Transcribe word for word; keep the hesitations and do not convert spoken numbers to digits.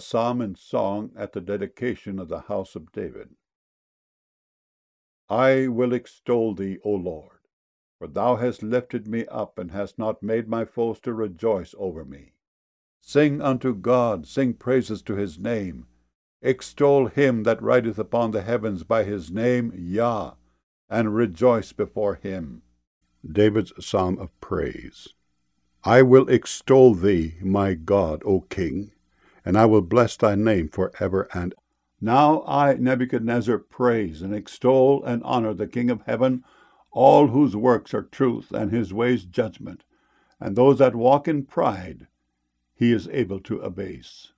psalm and song at the dedication of the house of David. I will extol thee, O Lord, for thou hast lifted me up, and hast not made my foes to rejoice over me. Sing unto God, sing praises to his name. Extol him that rideth upon the heavens by his name, Yah, and rejoice before him. David's Psalm of Praise. I will extol thee, my God, O King, and I will bless thy name for ever and ever. Now I, Nebuchadnezzar, praise and extol and honor the King of heaven, all whose works are truth and his ways judgment, and those that walk in pride he is able to abase.